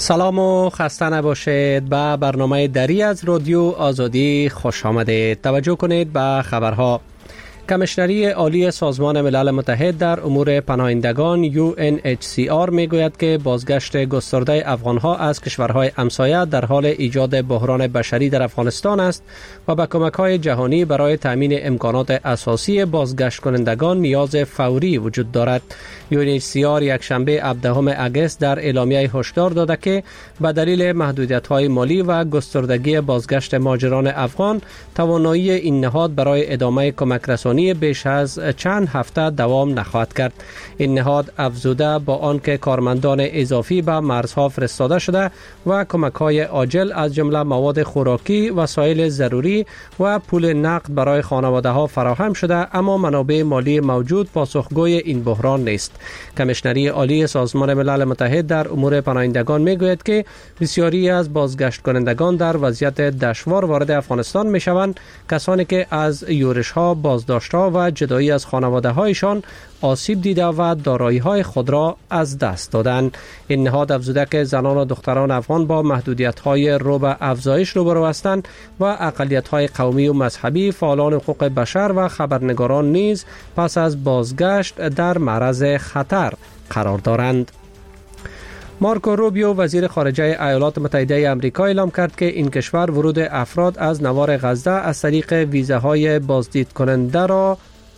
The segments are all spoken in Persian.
سلام و خسته نباشید. به برنامه دری از رادیو آزادی خوش آمدید. توجه کنید به خبرها. کمیشنری عالی سازمان ملل متحد در امور پناهندگان UNHCR میگوید که بازگشت گسترده افغانها از کشورهای همسایه در حال ایجاد بحران بشری در افغانستان است و با کمک‌های جهانی برای تامین امکانات اساسی بازگشت کنندگان نیاز فوری وجود دارد. UNHCR یکشنبه 17 اگست در اعلامیه هشدار داده که به دلیل محدودیت‌های مالی و گستردگی بازگشت مهاجران افغان، توانایی این نهاد برای ادامه کمک رسانی بیش از چند هفته دوام نخواهد کرد. این نهاد افزوده با آنکه کارمندان اضافی به مرزها فرستاده شده و کمک‌های عاجل از جمله مواد خوراکی، وسایل ضروری و پول نقد برای خانواده‌ها فراهم شده، اما منابع مالی موجود پاسخگوی این بحران نیست. کمیشنری عالی سازمان ملل متحد در امور پناهندگان میگوید که بسیاری از بازگشت کنندگان در وضعیت دشوار وارد افغانستان میشوند، کسانی که از یورش‌ها، بازداشت‌ها و جدایی از خانواده‌هایشان آسیب دیده و دارایی‌های خود را از دست دادند. این نهاد افزوده که زنان و دختران افغان با محدودیت‌های رو به افزایش روبرو هستند و اقلیت‌های قومی و مذهبی، فعالان حقوق بشر و خبرنگاران نیز پس از بازگشت در معرض خطر قرار دارند. مارکو روبیو وزیر خارجه ایالات متحده آمریکا اعلام کرد که این کشور ورود افراد از نوار غزه از طریق ویزاهای بازدید کننده را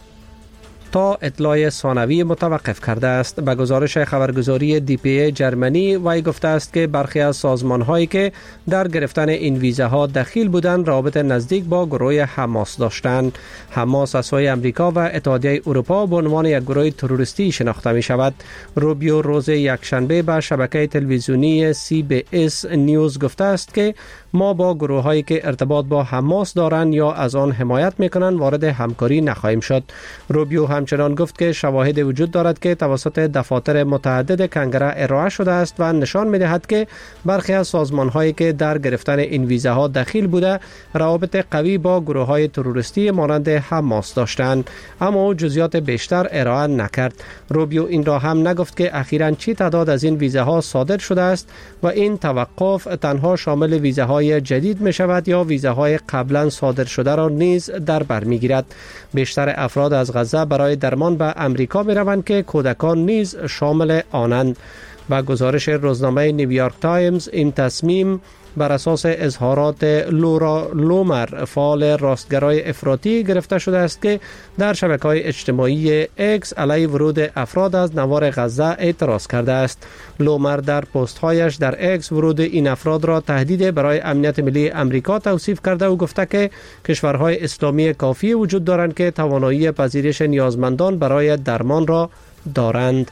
تا اطلاع ثانوی متوقف کرده است. به گزارش خبرگزاری DPA جرمنی وی گفته است که برخی از سازمان‌هایی که در گرفتن این ویزاها دخیل بودند رابطه نزدیک با گروه حماس داشتند. حماس از سوی آمریکا و اتحادیه اروپا به عنوان یک گروه تروریستی شناخته می شود. روبیو روز یکشنبه به شبکه تلویزیونی CBS نیوز گفته است که ما با گروه‌هایی که ارتباط با حماس دارند یا از آن حمایت می‌کنند وارد همکاری نخواهیم شد. روبیو همچنان گفت که شواهد وجود دارد که توسط دفاتر متعدد کنگره ارائه شده است و نشان می‌دهد که برخی از سازمان‌هایی که در گرفتن این ویزاها دخیل بوده روابط قوی با گروه‌های تروریستی مانند حماس داشتند، اما او جزئیات بیشتر ارائه نکرد. روبیو این را هم نگفت که اخیراً چی تعداد از این ویزاها صادر شده است و این توقف تنها شامل ویزاهای جدید می شود یا ویزاهای قبلا صادر شده را نیز در بر می گیرد. بیشتر افراد از غزه برای درمان به امریکا می روند که کودکان نیز شامل آنند. با گزارش روزنامه نیویورک تایمز، این تصمیم بر اساس اظهارات لورا لومر، فعال راستگرای افراطی، گرفته شده است که در شبکه‌های اجتماعی اکس علیه ورود افراد از نوار غزه اعتراض کرده است. لومر در پست‌هایش در اکس ورود این افراد را تهدید برای امنیت ملی امریکا توصیف کرده و گفته که کشورهای اسلامی کافی وجود دارند که توانایی پذیرش نیازمندان برای درمان را دارند.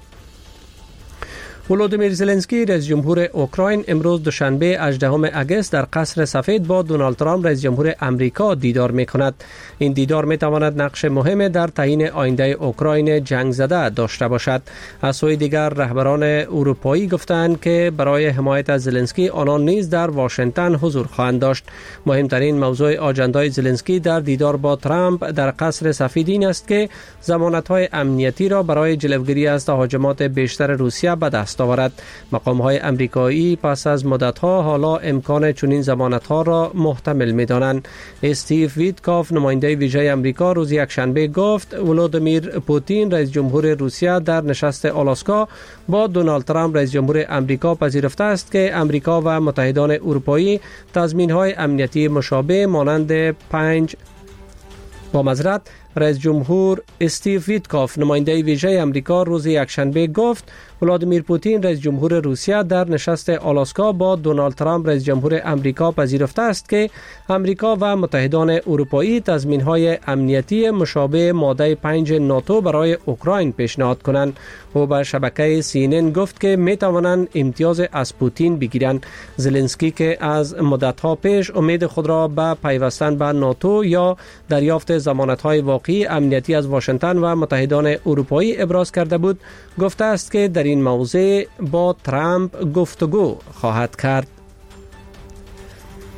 ولودیمیر زلنسکی رئیس جمهور اوکراین امروز دوشنبه 18 اگست در قصر سفید با دونالد ترامپ رئیس جمهور امریکا دیدار می‌کند. این دیدار می‌تواند نقش مهم در تعیین آینده اوکراین جنگ زده داشته باشد. از سوی دیگر رهبران اروپایی گفتند که برای حمایت از زلنسکی آنان نیز در واشنگتن حضور خواهند داشت. مهمترین موضوع آجندای زلنسکی در دیدار با ترامپ در قصر سفید این است که ضمانت‌های امنیتی را برای جلوگیری از تهاجمات بیشتر روسیه به دست آورد. مقام‌های امریکایی پس از مدت‌ها حالا امکان چنین ضمانت‌ها را محتمل می‌دانند. استیو ویتکاف نماینده ویژه امریکا روز یکشنبه گفت ولودیمیر پوتین رئیس جمهور روسیه در نشست آلاسکا با دونالد ترامپ رئیس جمهور امریکا پذیرفته است که امریکا و متحدان اروپایی تضمین‌های امنیتی مشابه مانند رئیس جمهور استیو ویتکاف نماینده ویژه امریکا روز یکشنبه گفت ولادیمیر پوتین رئیس جمهور روسیه در نشست آلاسکا با دونالد ترامپ رئیس جمهور امریکا پذیرفته است که امریکا و متحدان اروپایی تضمین‌های امنیتی مشابه ماده 5 ناتو برای اوکراین پیشنهاد کنند. او به شبکه CNN گفت که می توانند امتیاز از پوتین بگیرند. زلنسکی که از مدت‌ها پیش امید خود را به پیوستن به ناتو یا دریافت ضمانت‌های واقعی امنیتی از واشنگتن و متحدان اروپایی ابراز کرده بود، گفته است که در این موضوع با ترامپ گفتگو خواهد کرد.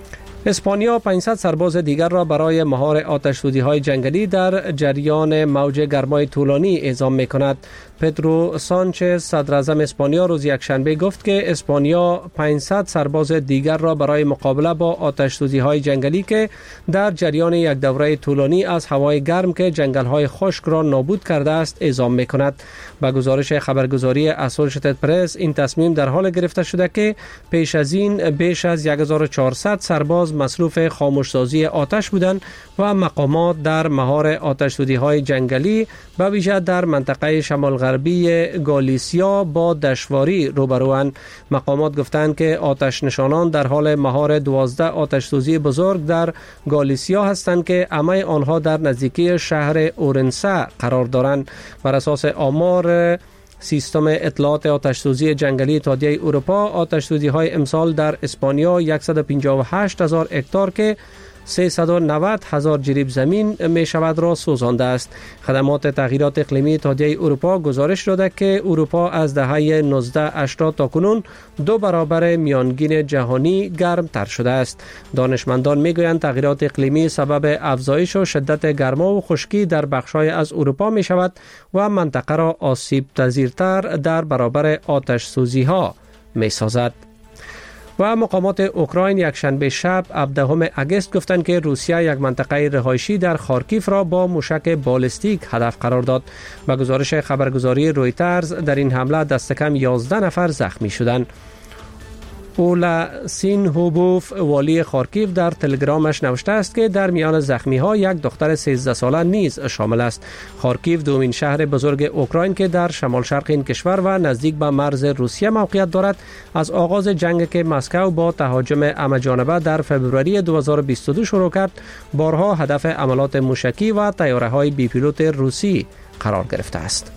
اسپانیا 500 سرباز دیگر را برای مهار آتش‌سوزی‌های جنگلی در جریان موج گرمای طولانی اعزام می‌کند. پدرو سانچز صدراعظم اسپانیا روز یکشنبه گفت که اسپانیا 500 سرباز دیگر را برای مقابله با آتش‌سوزی‌های جنگلی که در جریان یک دوره طولانی از هوای گرم که جنگل‌های خشک را نابود کرده است اعزام می‌کند. با گزارش خبرگزاری اسوشییتد پرس این تصمیم در حال گرفته شده که پیش از این بیش از 1400 سرباز مصروف خاموشسازی آتش بودند و مقامات در مهار آتش‌سوزی‌های جنگلی به ویژه در منطقه شمال غربی گالیسیا با دشواری روبروند. مقامات گفتند که آتش نشانان در حال مهار 12 آتش‌سوزی بزرگ در گالیسیا هستند که همه آنها در نزدیکی شهر اورنسه قرار دارند. بر اساس آمار سیستم اطلاعات آتش‌سوزی جنگلی اتحادیه اروپا، آتش‌سوزی‌های امسال در اسپانیا 158,000 هکتار که 390,000 جریب زمین می شود را سوزانده است. خدمات تغییرات اقلیمی اتحادیه اروپا گزارش داده که اروپا از دهه 1980 تا کنون 2 برابر میانگین جهانی گرم تر شده است. دانشمندان می گویند تغییرات اقلیمی سبب افزایش و شدت گرما و خشکی در بخش‌های از اروپا می شود و منطقه را آسیب پذیرتر در برابر آتش سوزی ها می سازد. و مقامات اوکراین یکشنبه شب 17 اگست گفتند که روسیه یک منطقه رهایشی در خارکیف را با موشک بالستیک هدف قرار داد. با گزارش خبرگزاری رویترز در این حمله دست کم 11 نفر زخمی شدند. اولا سینهوبوف والی خارکیف در تلگرامش نوشته است که در میان زخمی ها یک دختر 13 ساله نیز شامل است. خارکیف دومین شهر بزرگ اوکراین که در شمال شرق این کشور و نزدیک به مرز روسیه موقعیت دارد از آغاز جنگ که مسکو با تهاجم همه‌جانبه در فوریه 2022 شروع کرد بارها هدف حملات موشکی و طیاره های بی پیلوت روسی قرار گرفته است.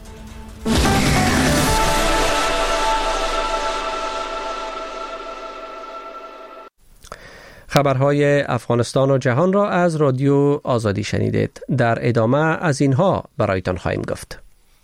خبرهای افغانستان و جهان را از رادیو آزادی شنیدید. در ادامه از اینها برایتان خواهیم گفت.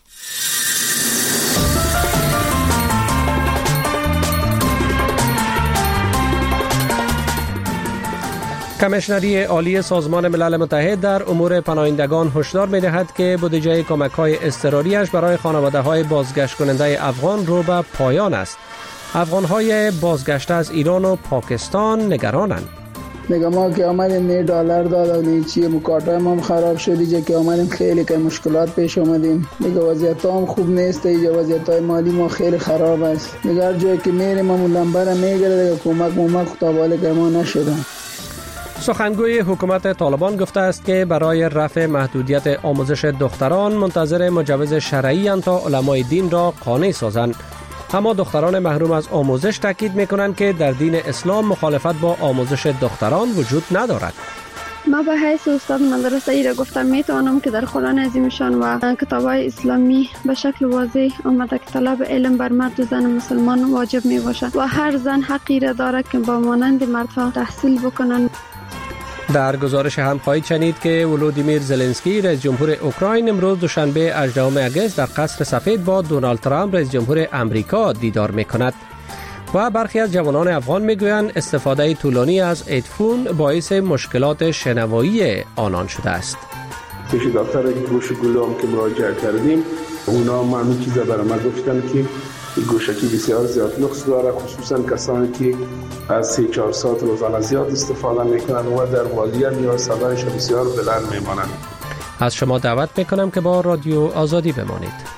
کمیشنری عالی سازمان ملل متحد در امور پناهندگان هشدار می‌دهد که بودجه کمک‌های اضطراری‌اش برای خانواده‌های بازگشت کننده افغان رو به پایان است. افغان‌های بازگشته از ایران و پاکستان نگرانند. میگم ما که آمدیم $1 داد و نیچی مکاتبه ما خراب شد، که آمدیم خیلی که مشکلات پیش آمدیم. میگه وضعیت هم خوب نیست، اینجا وضعیت مالی ما خیلی خراب است. میگه هر جایی که میریم ما لنبر میگیره، کمک خداباله که ما نشده. سخنگوی حکومت طالبان گفته است که برای رفع محدودیت آموزش دختران منتظر مجوز شرعی اند تا علمای دین را قانع سازند. اما دختران محروم از آموزش تاکید می‌کنند که در دین اسلام مخالفت با آموزش دختران وجود ندارد. ما به حیث استاد مدرسه ای را گفتم میتوانم که در قرآن عظیمشان و کتاب‌های اسلامی به شکل واضح آمده که طلب علم بر مرد و زن مسلمان واجب می باشد و هر زن حقی را دارد که با مانند مردها تحصیل بکنند. در گزارش هم خواهید شنید که ولودیمیر زلنسکی رئیس جمهور اوکراین امروز دوشنبه 18 اگست در قصر سفید با دونالد ترامپ رئیس جمهور امریکا دیدار می‌کند. و برخی از جوانان افغان میگویند استفاده طولانی از هدفون باعث مشکلات شنوایی آنان شده است. پیش دکتر گوش گلوم که مراجعه کردیم، اونا همین چیزا برای ما گفتن که این گوشکی بسیار زیاد نقص داره، خصوصا کسانی که از 3-4 ساعت روزانه زیاد استفاده میکنن و در والیم یا صدایش بسیار بلند میمانند. از شما دعوت میکنم که با رادیو آزادی بمانید.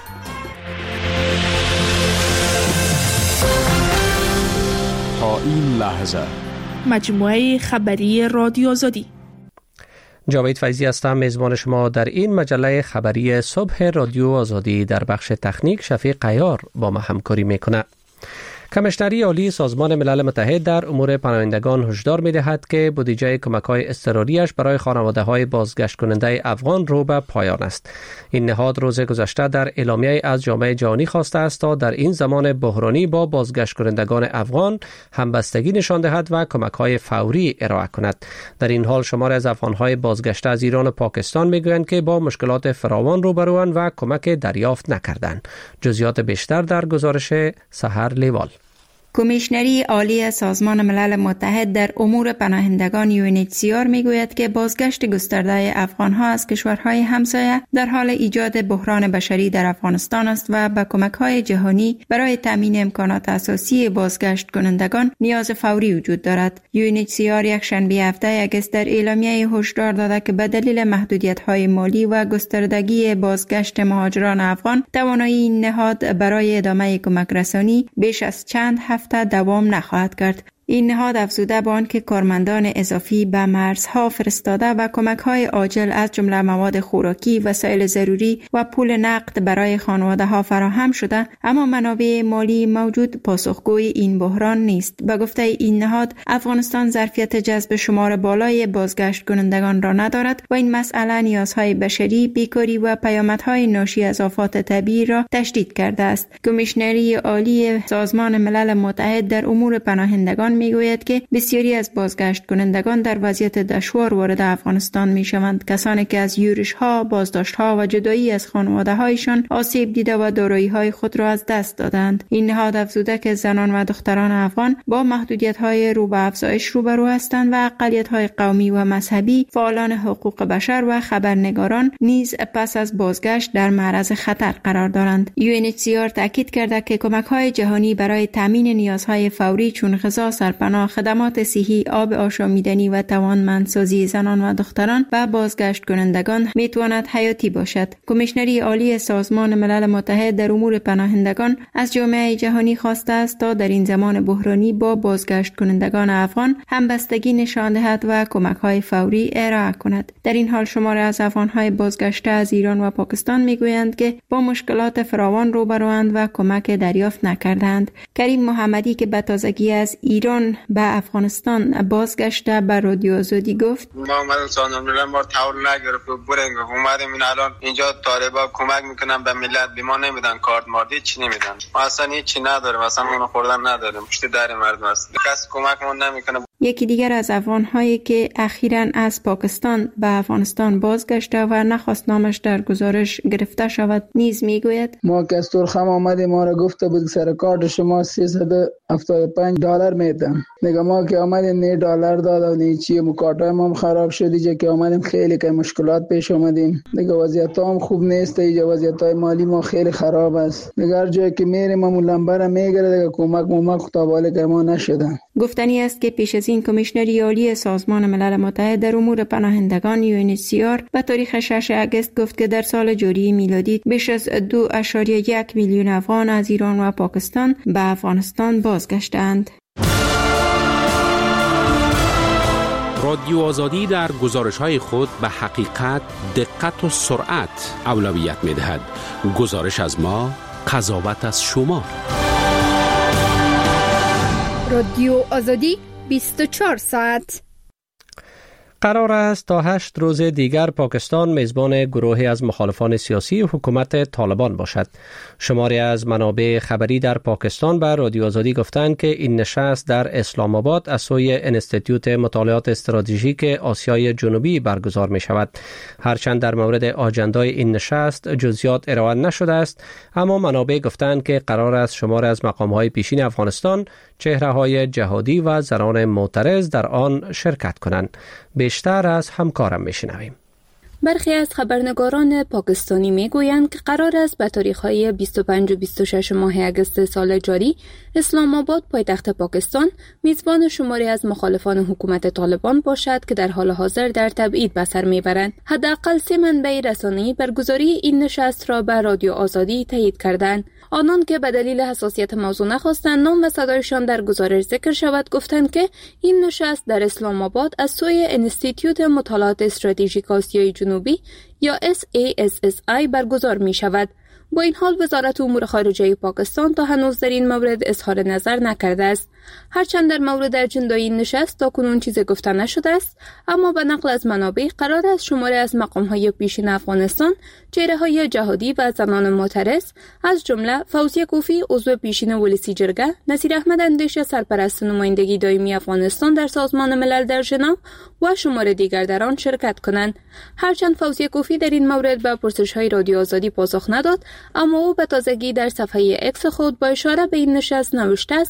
تا این لحظه مجموعه خبری رادیو آزادی. جاوید فیضی هستم، میزبان شما در این مجله خبری صبح رادیو آزادی. در بخش تکنیک شفیق قیار با ما همکاری میکنه. کمیشنری عالی سازمان ملل متحد در امور پناهندگان هشدار می‌دهد که بودجه کمک‌های اضطراریش برای خانواده‌های بازگشت کننده افغان رو به پایان است. این نهاد روز گذشته در اعلامیه از جامعه جهانی خواسته است تا در این زمان بحرانی با بازگشت کنندگان افغان همبستگی نشان دهد و کمک‌های فوری ارائه کند. در این حال شماری از افغان‌های بازگشته از ایران و پاکستان می‌گویند که با مشکلات فراوان روبروند و کمک دریافت نکردند. جزئیات بیشتر در گزارش سحر لیوال. کمیشنری عالی سازمان ملل متحد در امور پناهندگان UNHCR میگوید که بازگشت گسترده افغانها از کشورهای همسایه در حال ایجاد بحران بشری در افغانستان است و با کمک‌های جهانی برای تامین امکانات اساسی بازگشت کنندگان نیاز فوری وجود دارد. UNHCR یک شنبه هفته اگست در اعلامیه هشدار داده که به دلیل محدودیت‌های مالی و گستردگی بازگشت مهاجران افغان توانایی این نهاد برای ادامه کمک رسانی بیش از چند هفته دوام نخواهد کرد. این نهاد افزوده به آنکه کارمندان اضافی به مرزها فرستاده و کمک‌های عاجل از جمله مواد خوراکی، وسایل ضروری و پول نقد برای خانواده‌ها فراهم شده، اما منابع مالی موجود پاسخگوی این بحران نیست. به گفته این نهاد، افغانستان ظرفیت جذب شمار بالای بازگشت کنندگان را ندارد و این مسئله نیازهای بشری، بیکاری و پیامدهای ناشی از آفات طبیعی را تشدید کرده است. کمیشنری عالی سازمان ملل متحد در امور پناهندگان میگوید که بسیاری از بازگشت کنندگان در وضعیت دشوار وارد افغانستان میشوند، کسانی که از یورش‌ها، بازداشت‌ها و جدایی از خانواده‌هایشان آسیب دیده و دارایی‌های خود را از دست دادند. این نهاد افزوده که زنان و دختران افغان با محدودیت‌های رو به افزایش روبرو هستند و اقلیت‌های قومی و مذهبی، فعالان حقوق بشر و خبرنگاران نیز پس از بازگشت در معرض خطر قرار دارند. UNHCR تاکید کرده که کمک‌های جهانی برای تامین نیازهای فوری چون غذا، سرپناه، خدمات صحی، آب آشامیدنی و توانمندسازی زنان و دختران و بازگشت کنندگان میتواند حیاتی باشد. کمیشنری عالی سازمان ملل متحد در امور پناهندگان از جامعه جهانی خواسته است تا در این زمان بحرانی با بازگشت کنندگان افغان همبستگی نشان دهد و کمک‌های فوری ارائه کند. در این حال شماری از افغان‌های بازگشته از ایران و پاکستان میگویند که با مشکلات فراوان روبروند و کمک دریافت نکردند. کریم محمدی که به تازگی از ایران به افغانستان بازگشته به رادیو آزادی گفت: ما اومدیم سازمان ما تاول نگرفت برنگ اومدیم این الان اینجا طالبا کمک میکنن به ملت، به ما نمیدن کارت ماردی چی نمیدن، ما اصلا هیچی نداریم، اصلا اون خوردن نداریم، پشت در مردم است، کس کمک ما نمیکنه. یکی دیگر از افغان‌هایی که اخیراً از پاکستان به افغانستان بازگشته و نخواست نامش در گزارش گرفته شود نیز میگوید: ما که از ترخم آمدیم، ما را گفته بود سر کارت شما $375 میدن. دیگه ما که آمدیم $9 داد و نه چیه، مکاتبه ما خراب شد. اینجا که آمدیم خیلی که مشکلات پیش آمدیم. دیگه وضعیت هم خوب نیست، اینجا وضعیت مالی ما خیلی خراب است. دیگه هر جایی که میریم ما لمبر میگیره، دیگه کمک خطاباله که ما نشدن. گفتنی است که پیش از این کمیشنری عالی سازمان ملل متحد در امور پناهندگان UNHCR به تاریخ 6 اگست گفت که در سال جاری میلادی بیش از 2.1 میلیون افغان از ایران و پاکستان به افغانستان بازگشتند. رادیو آزادی در گزارش‌های خود به حقیقت، دقت و سرعت اولویت می‌دهد. گزارش از ما، قضاوت از شما. رادیو آزادی 24 ساعت. قرار است تا 8 روز دیگر پاکستان میزبان گروهی از مخالفان سیاسی حکومت طالبان باشد. شماری از منابع خبری در پاکستان به رادیو آزادی گفتند که این نشست در اسلام آباد از سوی انستیتوت مطالعات استراتژیک آسیای جنوبی برگزار می شود. هرچند در مورد آجندای این نشست جزئیات ارائه نشده است، اما منابع گفتند که قرار است شماری از مقام‌های پیشین افغانستان، چهره‌های جهادی و زنان معترض در آن شرکت کنند. بیشتر از همکارم میشنویم. برخی از خبرنگاران پاکستانی میگویند که قرار است به تاریخ‌های 25 و 26 ماه اگست سال جاری اسلام آباد پایتخت پاکستان میزبان شماری از مخالفان حکومت طالبان باشد که در حال حاضر در تبعید به سر میبرند. حداقل 3 منبع رسانه‌ای برگزاری این نشست را به رادیو آزادی تایید کردند. آنان که به دلیل حساسیت موضوع نخواستند نام و صدایشان در گزارش ذکر شود گفتند که این نشست در اسلام آباد از سوی انستیتوت مطالعات استراتژیک آسیای جنوبی یا SASSI برگزار می شود. با این حال وزارت امور خارجه پاکستان تا هنوز در این مورد اظهار نظر نکرده است. هرچند در مورد اجندای این نشست تاکنون چیزی گفته نشده است، اما به نقل از منابع قرار است شماری از مقام‌های پیشین افغانستان، چهره‌های جهادی و زنان معترض از جمله فوزیه کوفی عضو پیشین ولسی جرگه، نصیر احمد اندیشه سرپرست نمایندگی دائمی افغانستان در سازمان ملل در ژنو و شمار دیگر در آن شرکت کنند. هرچند فوزیه کوفی در این مورد به پرسش‌های رادیو آزادی پاسخ نداد، اما او به تازگی در صفحه اکس خود با اشاره به این نشست نوشته است که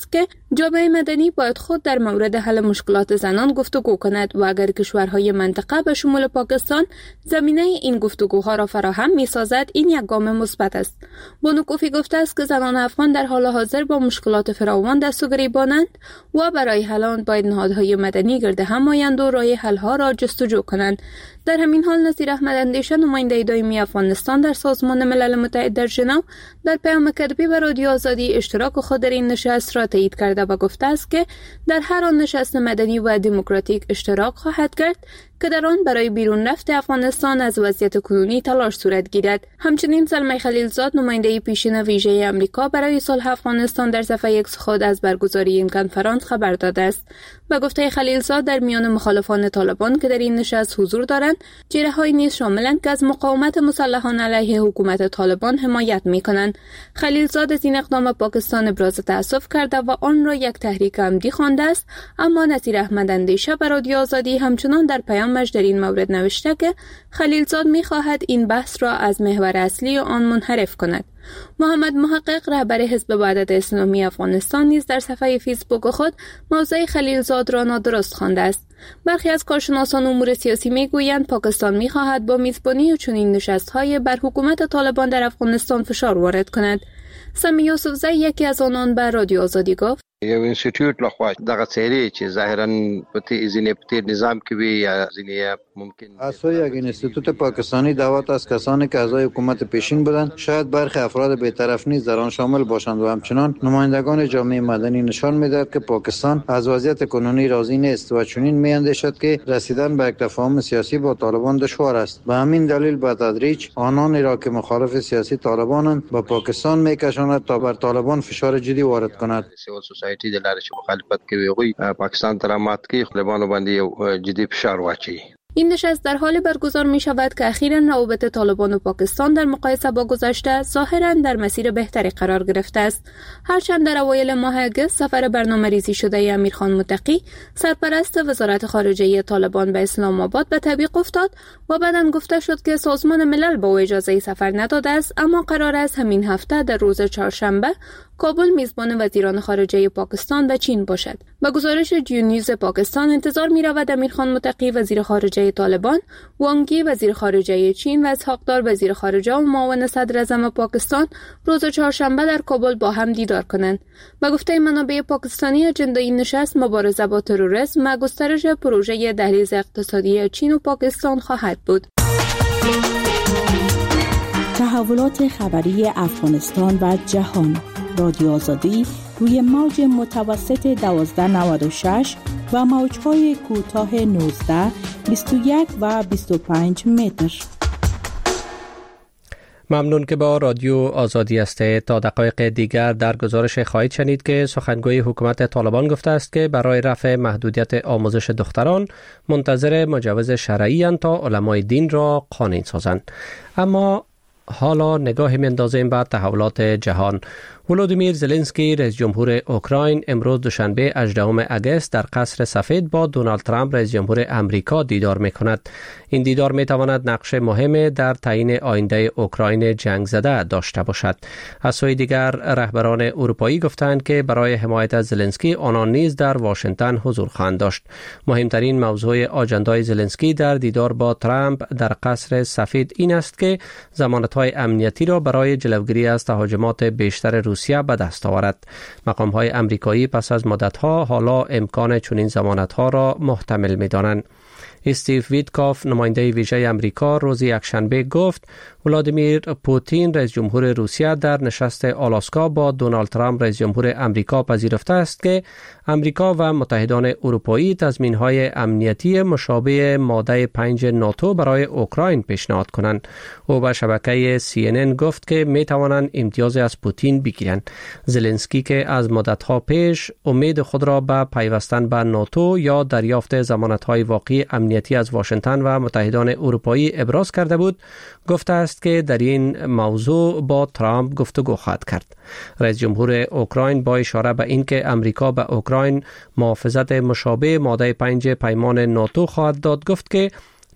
جامعه مدنی باید خود در مورد حل مشکلات زنان گفتگو کند و اگر کشورهای منطقه به شمول پاکستان زمینه این گفتگوها را فراهم می‌سازد، این یک گام مثبت است. بانو کوفی گفته است که زنان افغان در حال حاضر با مشکلات فراوان دست و گریبانند و برای حل آن باید نهادهای مدنی گرد هم آیند و راه حل‌ها را جستجو کنند. در همین حال نصیر احمد اندیشه، نماینده دائمی افغانستان در سازمان ملل متحد در ژنو، در پیام کتبی به رادیو آزادی اشتراک خود در این نشست را تایید کرده و گفته است که در هر آن نشست مدنی و دموکراتیک اشتراک خواهد کرد که در آن برای بیرون رفت افغانستان از وضعیت کنونی تلاش صورت گیرد. همچنین زلمه خلیلزاد، نماینده پیشین ویژه آمریکا برای صلح افغانستان، در صفحه ایکس خود از برگزاری این کنفرانس خبر داده است. به گفته خلیلزاد، در میان مخالفان طالبان که در این نشست حضور دارند، چهره‌هایی نیز شاملند که از مقاومت مسلحانه علیه حکومت طالبان حمایت می‌کنند. خلیلزاد از این اقدام پاکستان ابراز تأسف کرده و آن را یک تحریک عمدی خوانده است، اما نصیر احمد اندیشه به رادیو آزادی همچنان در پیامش در این مورد نوشته که خلیلزاد می‌خواهد این بحث را از محور اصلی آن منحرف کند. محمد محقق، رهبر حزب وحدت اسلامی افغانستان، نیز در صفحه فیسبوک خود موضع خلیلزاد را نادرست خوانده است. برخی از کارشناسان امور سیاسی میگویند پاکستان میخواهد با میزبانی چنین نشست‌های بر حکومت طالبان در افغانستان فشار وارد کند. سمی یوسفزی، یکی از آنان، به رادیو آزادی گفت: یو انسټیټیوټ لخوا دغه څیرې چې ظاهرا په ځینې په تیر نظام کې وي یا ځینې ممکن اسو یک اینستیتوت پاکستانی دعوت از کسانی که اعضای حکومت پیشین بودند شاید برخی افراد بی‌طرف نیز در آن شامل باشند و همچنان نمایندگان جامعه مدنی نشان می‌دهد که پاکستان از وضعیت کنونی راضی نیست و چنین می‌اندیشد که رسیدن به یک تفاهم سیاسی با طالبان دشوار است. به همین دلیل به تدریج آنانی را که مخالف سیاسی طالبانند به پاکستان می‌کشاند تا بر طالبان فشار جدی وارد کند. سوسایټي د لارې چې مخالفت کوي غوي پاکستان ته مات کوي طالبانو باندې یو جدي فشار واچي. این نشست در حال برگزار می شود که اخیراً روابط طالبان و پاکستان در مقایسه با گذشته ظاهراً در مسیر بهتری قرار گرفته است. هرچند در اوایل ماه اگست سفر برنامه‌ریزی شده امیرخان متقی، سرپرست وزارت خارجه طالبان، به اسلام آباد به تعویق افتاد و بعداً گفته شد که سازمان ملل به او اجازه سفر نداده است، اما قرار است همین هفته در روز چهارشنبه کابل میزبان وزیران خارجه پاکستان و چین باشد. با گزارش جیونیوز پاکستان، انتظار می رود امیرخان متقی وزیر خارجه طالبان، وانگ یی وزیر خارجه چین و اسحاق دار وزیر خارجه و معاون صدر اعظم پاکستان روز چهارشنبه در کابل با هم دیدار کنند. با گفته منابع پاکستانی، اجنده این نشست مبارزه با تروریسم و گسترش پروژه دهلیز اقتصادی چین و پاکستان خواهد بود. تحولات خبری افغانستان و جهان. رادیو آزادی روی موج متوسط 1296 و موج‌های کوتاه 19، 21 و 25 متر. ممنون که با رادیو آزادی هستید. تا دقایق دیگر در گزارش خواهید شنید که سخنگوی حکومت طالبان گفته است که برای رفع محدودیت آموزش دختران منتظر مجوز شرعی اند تا علمای دین را قانون سازند. اما حالا نگاهی می‌اندازیم به تحولات جهان. ولودیمیر زلنسکی، رئیس جمهور اوکراین، امروز دوشنبه 18 اگست در قصر سفید با دونالد ترامپ، رئیس جمهور امریکا، دیدار می‌کند. این دیدار می‌تواند نقش مهمی در تعیین آینده اوکراین جنگ زده داشته باشد. از سوی دیگر رهبران اروپایی گفتند که برای حمایت از زلنسکی آنان نیز در واشنگتن حضور خواهند داشت. مهمترین موضوع آجندای زلنسکی در دیدار با ترامپ در قصر سفید این است که ضمانت‌های امنیتی را برای جلوگیری از تهاجمات بیشتر روسیه به دست آورد. مقام‌های امریکایی پس از مدت‌ها حالا امکان چنین ضمانت‌ها را محتمل می‌دانند. استیو ویتکاف، نماینده ویژه امریکا، روز یکشنبه گفت ولادیمیر پوتین، رئیس جمهور روسیه، در نشست آلاسکا با دونالد ترامپ، رئیس جمهور امریکا، پذیرفته است که امریکا و متحدان اروپایی تضمین‌های امنیتی مشابه ماده 5 ناتو برای اوکراین پیشنهاد کنند. او به شبکه CNN گفت که می توانند امتیاز از پوتین بگیرند. زلنسکی که از مدت‌ها پیش امید خود را به پیوستن به ناتو یا دریافت ضمانت‌های واقعی امنیتی از واشنگتن و متحدان اروپایی ابراز کرده بود، گفته است که در این موضوع با ترامپ گفتگو خواهد کرد. رئیس جمهور اوکراین با اشاره به اینکه امریکا به اوکراین محافظت مشابه ماده 5 پیمان ناتو خواهد داد، گفت که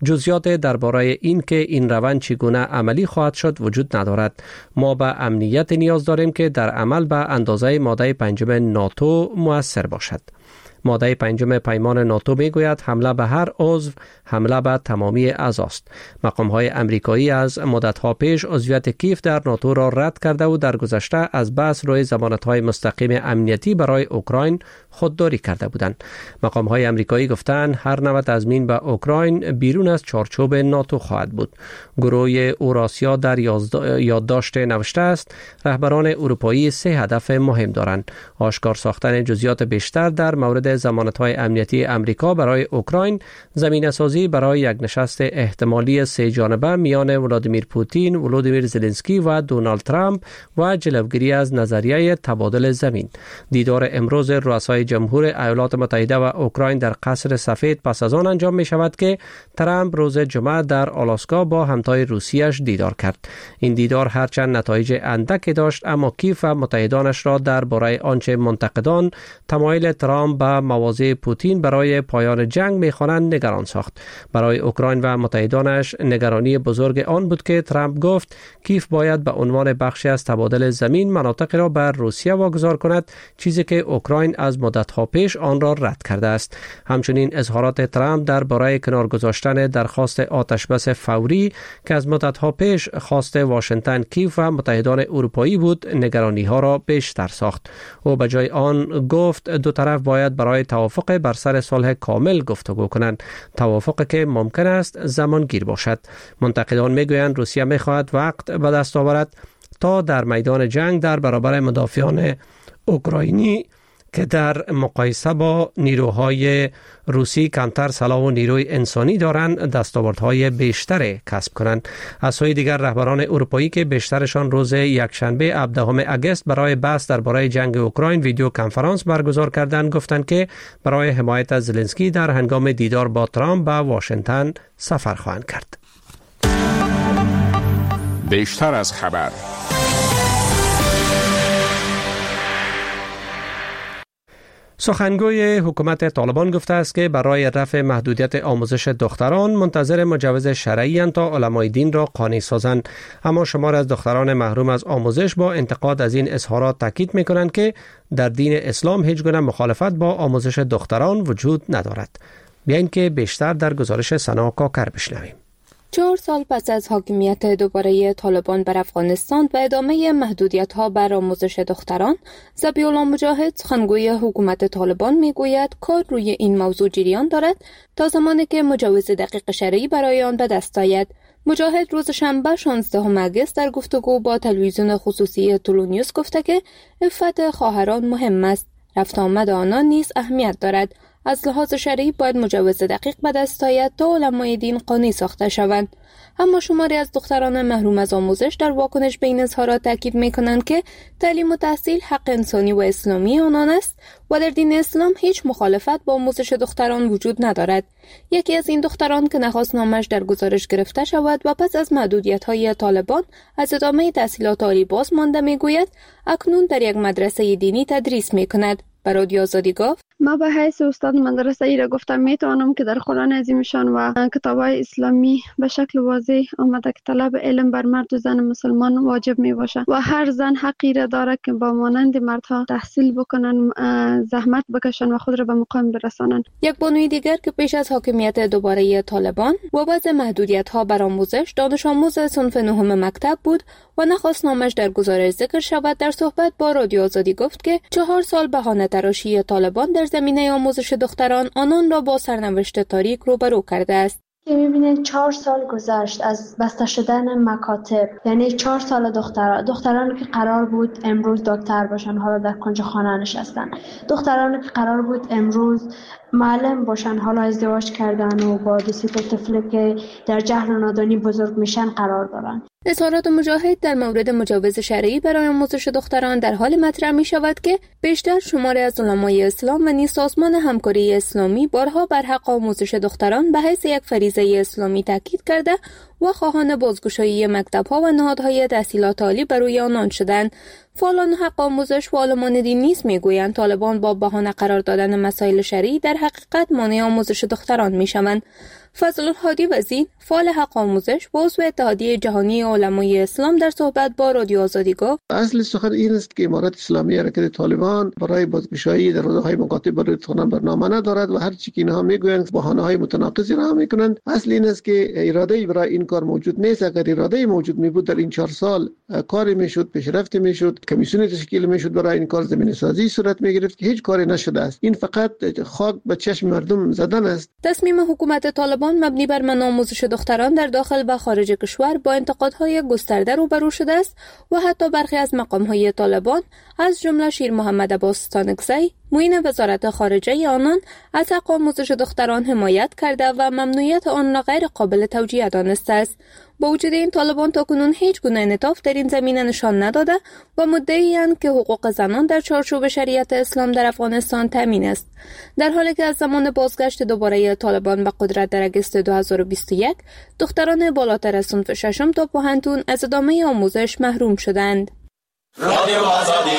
جزئیات درباره این که این روند چگونه عملی خواهد شد وجود ندارد. ما به امنیت نیاز داریم که در عمل به اندازه ماده 5 ناتو مؤثر باشد. ماده 5 پیمان ناتو میگوید حمله به هر عضو حمله به تمامی اعضاست. مقام‌های امریکایی از مدت‌ها پیش عضویت کیف در ناتو را رد کرده و در گذشته از بحث روی ضمانت‌های مستقیم امنیتی برای اوکراین خودداری کرده بودند. مقام‌های امریکایی گفتند هر نوع تضمین به اوکراین بیرون از چارچوب ناتو خواهد بود. گروه اوراسیا در یادداشت نوشته است رهبران اروپایی 3 هدف مهم دارند: آشکار ساختن جزئیات بیشتر در مورد ضمانت‌های امنیتی امریکا برای اوکراین، زمینه‌سازی برای یک نشست احتمالی 3 جانبه میان ولادیمیر پوتین، ولودیمیر زلنسکی و دونالد ترامپ و جلوگیری از نظریه تبادل زمین. دیدار امروز رؤسای جمهور ایالات متحده و اوکراین در قصر سفید پس از آن انجام می شود که ترامپ روز جمعه در آلاسکا با همتای روسیه‌اش دیدار کرد. این دیدار هرچند نتایج اندکی داشت اما کیف و متحدانش را درباره آنچه منتقدان تمایل ترامپ به مواضع پوتین برای پایان جنگ می‌خوانند نگران ساخت. برای اوکراین و متحدانش نگرانی بزرگ آن بود که ترامپ گفت کیف باید به عنوان بخشی از تبادل زمین مناطق را بر روسیه واگذار کند، چیزی که اوکراین از مدت‌ها پیش آن را رد کرده است. همچنین اظهارات ترامپ درباره کنار گذاشتن درخواست آتشبس فوری که از مدت‌ها پیش خواست واشنگتن، کیف و متحدان اروپایی بود، نگرانی‌ها را بیشتر ساخت. او به جای آن گفت دو طرف باید برای توافق بر سر صلح کامل گفتگو کنند، توافقی که ممکن است زمانگیر باشد. منتقدان میگویند روسیه میخواهد وقت به دست آورد تا در میدان جنگ در برابر مدافعان اوکراینی که در مقایسه با نیروهای روسی کمتر سلاح و نیروی انسانی دارند دستاوردهای بیشتری کسب کنند. از سوی دیگر رهبران اروپایی که بیشترشان روز یکشنبه 17 اگست برای بحث درباره جنگ اوکراین ویدیو کنفرانس برگزار کردند گفتند که برای حمایت از زلنسکی در هنگام دیدار با ترامپ به واشنگتن سفر خواهند کرد. بیشتر از خبر. سخنگوی حکومت طالبان گفته است که برای رفع محدودیت آموزش دختران منتظر مجوز شرعی اند تا علمای دین را قانع سازند، اما شمار از دختران محروم از آموزش با انتقاد از این اظهارات تاکید می‌کنند که در دین اسلام هیچ گونه مخالفت با آموزش دختران وجود ندارد. بیاین که بیشتر در گزارش سنا کاکر بشنویم. 4 سال پس از حاکمیت دوباره طالبان بر افغانستان و ادامه محدودیت‌ها بر آموزش دختران، ذبیح الله مجاهد سخنگوی حکومت طالبان میگوید کار روی این موضوع جریان دارد تا زمانی که مجوز دقیق شرعی برای آن به دست آید. مجاهد روز شنبه 16 اگست در گفتگو با تلویزیون خصوصی تولونیوس گفته که عفت خواهران مهم است، رفت آمد آنان نیز اهمیت دارد. از لحاظ شرعی باید مجوز دقیق به دست آید تا علمای دین قانع ساخته شوند. اما شماری از دختران محروم از آموزش در واکنش به این اظهارات تاکید می‌کنند که تعلیم و تحصیل حق انسانی و اسلامی آنان است و در دین اسلام هیچ مخالفت با آموزش دختران وجود ندارد. یکی از این دختران که نخواست نامش در گزارش گرفته شود و پس از محدودیت‌های طالبان از ادامه تحصیلات عالی باز مانده می‌گوید اکنون در یک مدرسه دینی تدریس می‌کند. به رادیو آزادی گفت ما به حیث استاد مدرسه ای را گفتم میتوانم که در قرآن عظیمشان و کتاب‌های اسلامی به شکل واضح آمده که طلب علم بر مرد و زن مسلمان واجب می باشد و هر زن حقی را دارد که با مانند مردها تحصیل بکنن، زحمت بکشن و خود را به مقام برسانند. یک بانوی دیگر که پیش از حاکمیت دوباره طالبان و وضع محدودیت‌ها بر آموزش دانش آموز صنف 9 مکتب بود و نخواست نامش در گزارش ذکر شود، در صحبت با رادیو آزادی گفت که 4 سال بهانه تراشی طالبان در زمینه آموزش دختران آنان را با سرنوشت تاریک روبرو کرده است. که میبینید 4 سال گذشت از بسته شدن مکاتب، یعنی 4 سال دخترانی که قرار بود امروز دکتر باشن حالا در کنج خانه نشستن، دخترانی که قرار بود امروز معلم باشن حالا ازدواج کردن و با 2 طفل که در جهل و نادانی بزرگ میشن قرار دارن. اظهارات مجاهد در مورد مجوز شرعی برای آموزش دختران در حال مطرح می شود که بیشتر شماری از علمای اسلام و نیز سازمان همکاری اسلامی بارها بر حق آموزش دختران به حیث یک فریضه اسلامی تاکید کرده و خواهان بازگشایی مکتب‌ها و نهادهای تحصیلات عالی بر روی آنان شدند. فعالان حق آموزش و عالمان دین نیز میگویند طالبان با بهانه قرار دادن مسائل شرعی در حقیقت مانع آموزش دختران میشوند. فضل‌الهادی وزین، فعال حق آموزش و عضو اتحادیه جهانی علمای اسلام در صحبت با رادیو آزادی گفت: اصل سخن این است که امارت اسلامی حرکت طالبان برای بازگشایی در روزهای مقاطع برای رودخانه برنامه ندارد و هر چی که اینها میگویند بهانه‌های متناقضی را میکنند. اصل این است که اراده برای این کار موجود نیست. اگر اراده موجود می بود در این 4 سال کاری میشد، پیشرفت میشد، کمیسیون تشکیل میشد برای این کار زمینه سازی صورت میگرفت که هیچ کاری نشده است. این فقط خاک به چشم مردم زدن است. تصمیم حکومت طالبان مبنی بر منع آموزش دختران در داخل و خارج کشور با انتقادهای گسترده روبرو شده است و حتی برخی از مقام‌های طالبان از جمله شیر محمد عباس ستانکزی معین وزارت خارجه آنان از حق آموزش دختران حمایت کرده و ممنوعیت آن را غیر قابل توجیه دانسته است. با وجود این طالبان تاکنون هیچ گونه انعطاف در این زمینه نشان نداده و مدعی‌اند که حقوق زنان در چارچوب شریعت اسلام در افغانستان تامین است، در حالی که از زمان بازگشت دوباره طالبان به قدرت در اگست 2021 دختران بالاتر از صنف ششم تا پوهنتون از ادامه آموزش محروم شدند. رادیو آزادی.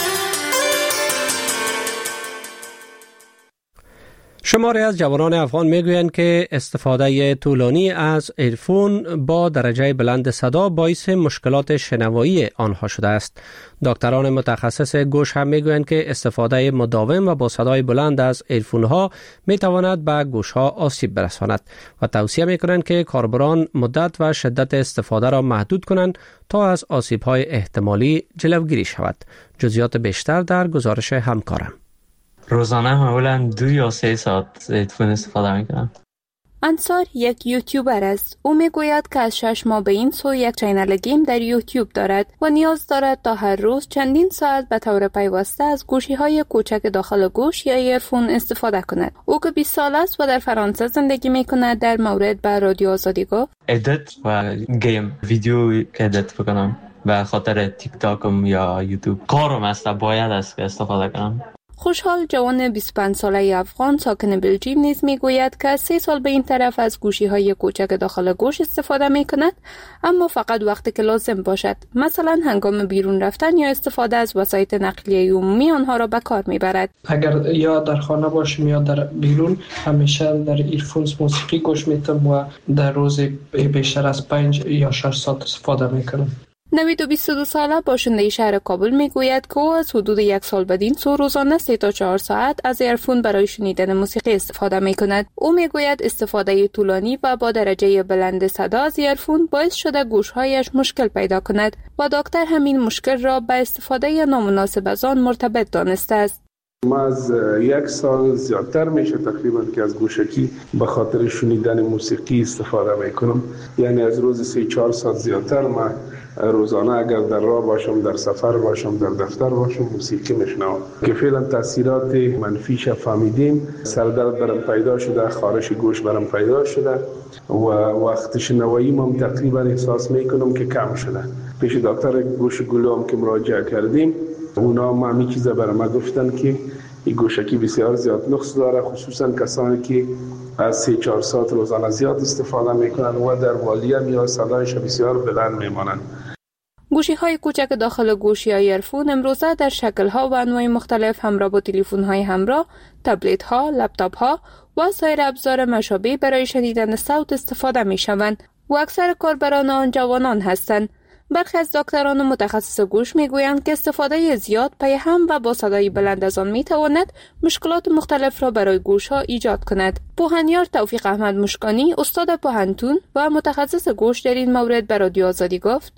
شماری از جوانان افغان میگویند که استفاده طولانی از ایرفون با درجه بلند صدا باعث مشکلات شنوایی آنها شده است. دکتران متخصص گوش هم میگویند که استفاده مداوم و با صدای بلند از ایرفون ها میتواند به گوش ها آسیب برساند و توصیه میکنند که کاربران مدت و شدت استفاده را محدود کنند تا از آسیب های احتمالی جلوگیری شود. جزئیات بیشتر در گزارش همکارم. روزانه معمولا 2 یا 3 ساعت هدفون استفاده میکنم. انصار یک یوتیوبر است. او میگوید که از 6 ماه به این سو یک چینل گیم در یوتیوب دارد و نیاز دارد تا هر روز چندین ساعت به طور پیوسته از گوشی‌های کوچک داخل گوش یا ایرفون استفاده کند. او که 20 سال است و در فرانسه زندگی میکند در مورد به رادیو آزادی گفت: ادیت و گیم ویدیو که ادیت بکنم به خاطر تیک تاکم یا یوتیوب کارم است باید است که استفاده کنم. خوشحال جوان 25 ساله افغان ساکن بلژیم نیز میگوید که 3 سال به این طرف از گوشی‌های کوچک داخل گوش استفاده میکند، اما فقط وقتی که لازم باشد، مثلا هنگام بیرون رفتن یا استفاده از وسایل نقلیه عمومی آنها را به کار میبرد. اگر یا در خانه باشم یا در بیرون همیشه در ایرفونز موسیقی گوش میتم و در روز بیشتر از 5 یا 6 ساعت استفاده میکنم. نوید و 22 ساله باشنده شهر کابل میگوید که او از حدود 1 سال بدین سو روزانه 3 تا 4 ساعت از ایرفون برای شنیدن موسیقی استفاده میکند. او میگوید استفاده طولانی و با درجه بلند صدا از ایرفون باعث شده گوشهایش مشکل پیدا کند و دکتر همین مشکل را به استفاده نامناسب از آن مرتبط دانسته است. ما از 1 سال زیادتر میشه تقریبا که از گوشکی به خاطر شنیدن موسیقی استفاده میکنم. یعنی از روز 3-4 ساعت زیادتر ما روزانه اگر در راه باشم، در سفر باشم، در دفتر باشم موسیقی میشنوم که فعلا تاثیرات منفیش فهمیدیم. سردرد برام پیدا شده، خارش گوش برام پیدا شده و وقت شنوایی ما تقریبا احساس میکنم که کم شده. پیش دکتر گوش گلو که مراجعه کردیم، اونا همین چیزا برام گفتن که این گوشکی بسیار زیاد نقص داره، خصوصا کسانی که از 3-4 ساعت روزانه زیاد استفاده میکنن و در والیم یا صدایش بسیار بلند میمانند. گوشی‌های کوچک داخل گوش یا ایرفون امروزه در شکل‌ها و انواع مختلف همراه با تلفن‌های همراه، تبلت‌ها، لپتاپ‌ها و سایر ابزار مشابه برای شنیدن صوت استفاده می‌شوند و اکثر کاربران آن جوانان هستند. برخی از دکتران و متخصص گوش میگویند که استفاده زیاد پی هم و با صدای بلند از آن میتواند مشکلات مختلف را برای گوش‌ها ایجاد کند. پوهنیار توفیق احمد مشکانی، استاد پوهنتون و متخصص گوش در این مورد به رادیو آزادی گفت: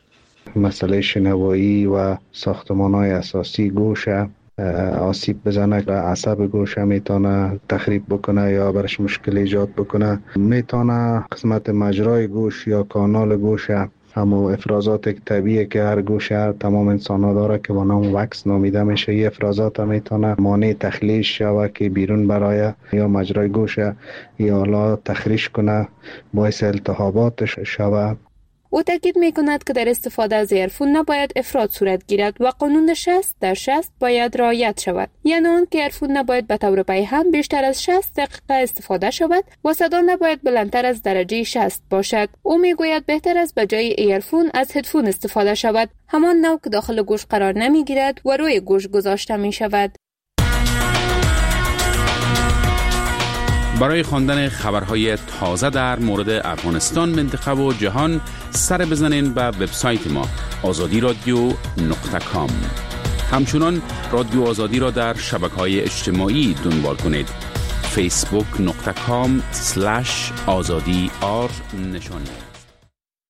مسئله شنوایی و ساختمان‌های اساسی گوش آسیب بزنه و عصب گوش میتونه تخریب بکنه یا برش مشکل ایجاد بکنه. میتونه قسمت مجرای گوش یا کانال گوش، همو افرازات طبیعی که هر گوش تمام انسان ها داره که با نام وکس نامیده میشه، این افرازات میتونه مانع تخلیه شوه که بیرون برای یا مجرای گوش یا حالا تخریش کنه، باعث التهابات شوه. او تاکید میکند که در استفاده از ایرفون نباید افراط صورت گیرد و قانون 60/60 باید رعایت شود. یعنی آن که ایرفون نباید به طور پیهم بیشتر از 60 دقیقه استفاده شود و صدا نباید بلندتر از درجه 60 باشد. او میگوید بهتر است به جای ایرفون از هدفون استفاده شود، همان نوع که داخل گوش قرار نمیگیرد و روی گوش گذاشته می شود. برای خواندن خبرهای تازه در مورد افغانستان، منطقه و جهان سر بزنین به وبسایت ما azadiradio.com. همچنان رادیو آزادی را در شبکه‌های اجتماعی دنبال کنید. facebook.com/azadi نشانی